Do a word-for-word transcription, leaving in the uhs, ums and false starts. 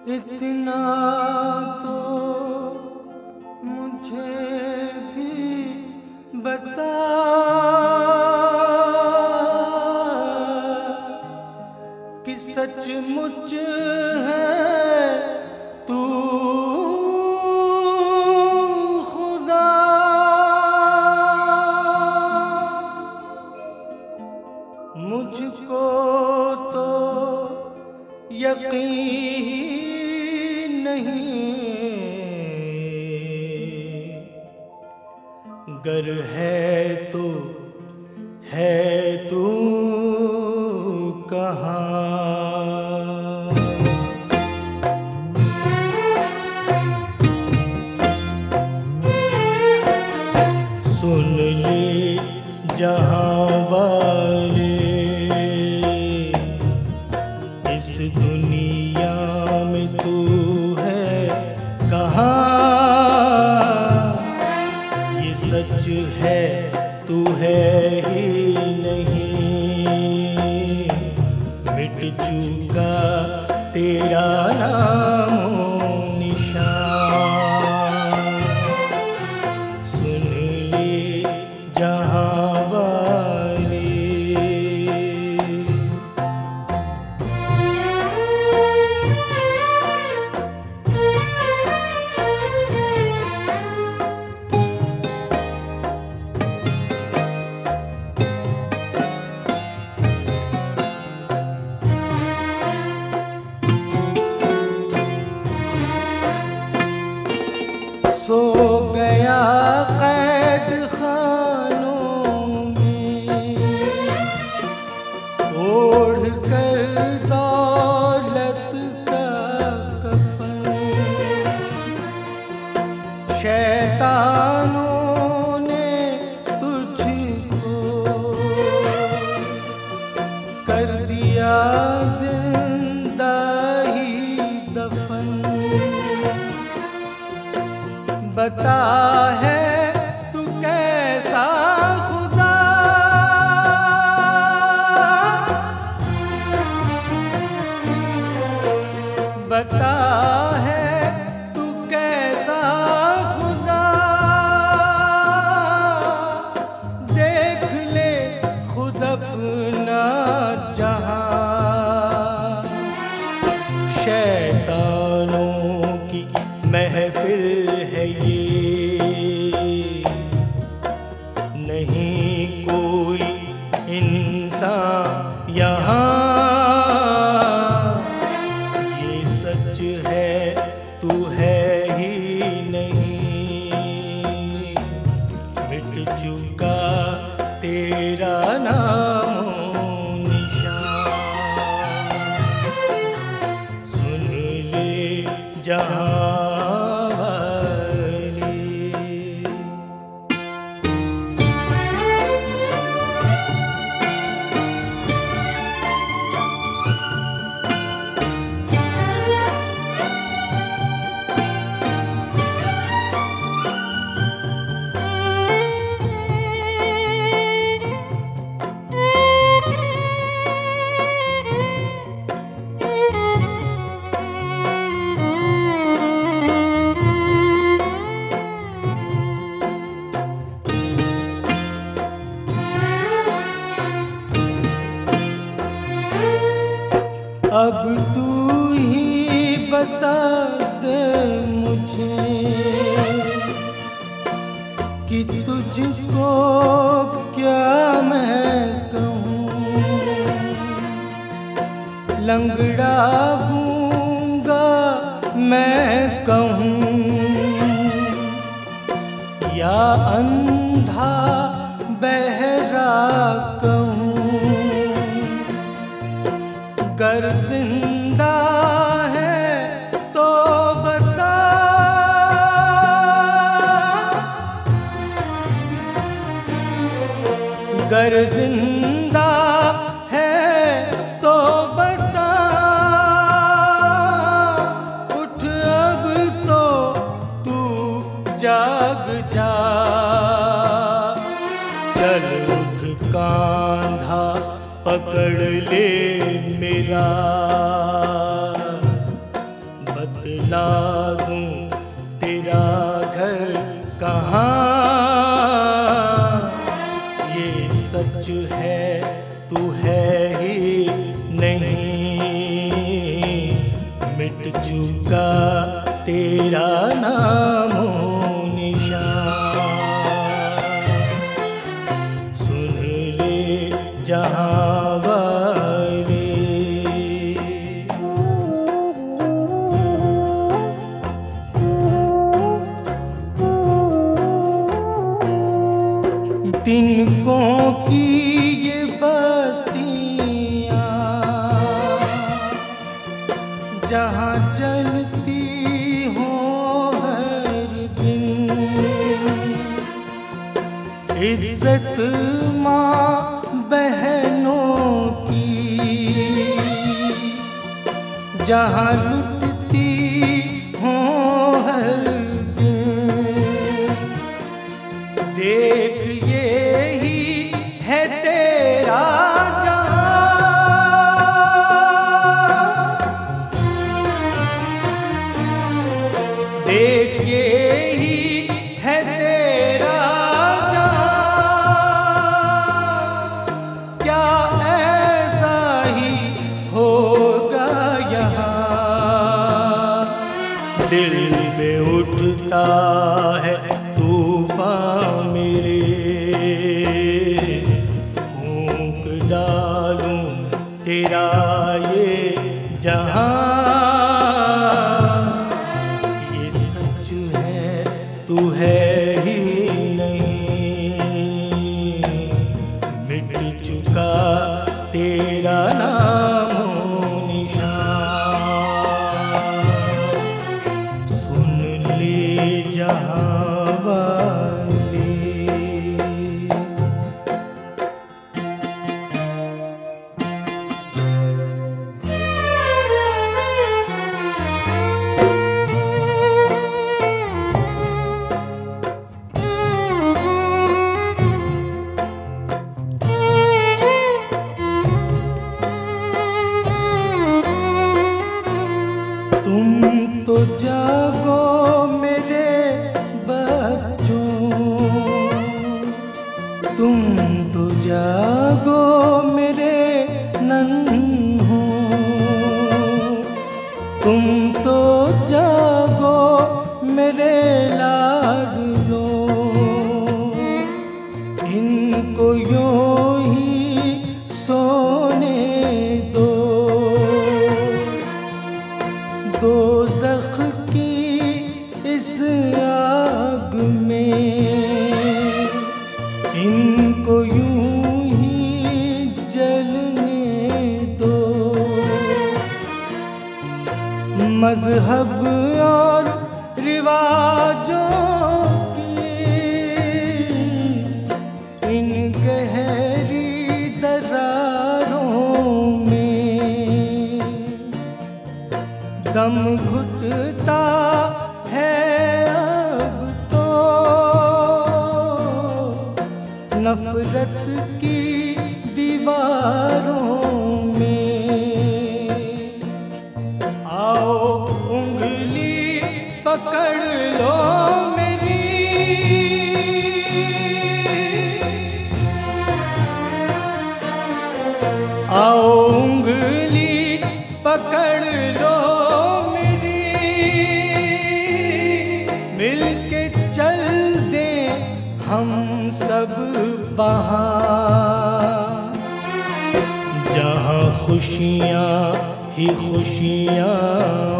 इतना तो मुझे भी बता कि सचमुच है तू खुदा। मुझको तो यकीन नहीं, गर है तो है तू कहाँ। सुन ले जहाँ वाले, इस दुनिया में तू है कहाँ। ये सच है तू है ही नहीं, मिट चुका तेरा नाम निशान। सुन ले जहाँ वाले, सो गया कैद खानों में, ओढ़ कर दौलत का कफन। शैतानों ने तुझको कर दिया जिंदा ही दफन। बता है तू कैसा खुदा, बता है तू कैसा खुदा। देख ले खुद अपना जहां, शैतानों की महफिल है ये, नहीं कोई इंसान यहाँ। ये सच है तू है ही नहीं, मिट चुका तेरा नाम निशान। सुन ले जहाँ अब तू ही बता दे मुझे कि तुझको क्या मैं कहूँ। लंगड़ा गूंगा मैं कहूँ या अंधा बहरा कहूँ। गर जिंदा है तो बता, गर जिंदा है तो बता। उठ अब तो तू जाग जा, चल उठ कांधा पकड़ ले मेरा। बतला दूं तेरा घर कहाँ, ये सच है तू है ही नहीं, मिट चुका तेरा नामो निशान। सुन ले जहाँ वाले, तिनकों की ये बस्तियाँ जहाँ जलती हो हर दिन, इज्जत माँ बहनों की जहाँ लुटती हो हर दिन। देख ये ही है तेरा जहां, देख ये ही है तेरा जहां, क्या ऐसा ही होगा यहाँ। दिल में उठता है तूफान मेरे, फूंक डालूं तेरा ये जहां, ये सच है तू है ही नहीं, मिट चुका तेरा नामो निशान। सुन ले जहां वाले, तुम तो जागो मेरे बच्चों, तुम तो जागो मेरे नन्हों, तुम तो जागो मेरे लाडलों, इनको यूं ही सोने दो, दोज़ख की इस आग में इनको यूं ही जलने दो। मज़हब और रिवाजों की इन गहरी दरारों में दम घुटता है अब तो, नफरत की दीवारों में। आओ उंगली पकड़ लो मेरी, आओ उंगली पकड़ लो मिलके चल दे हम सब वहाँ, जहाँ खुशियाँ ही खुशियाँ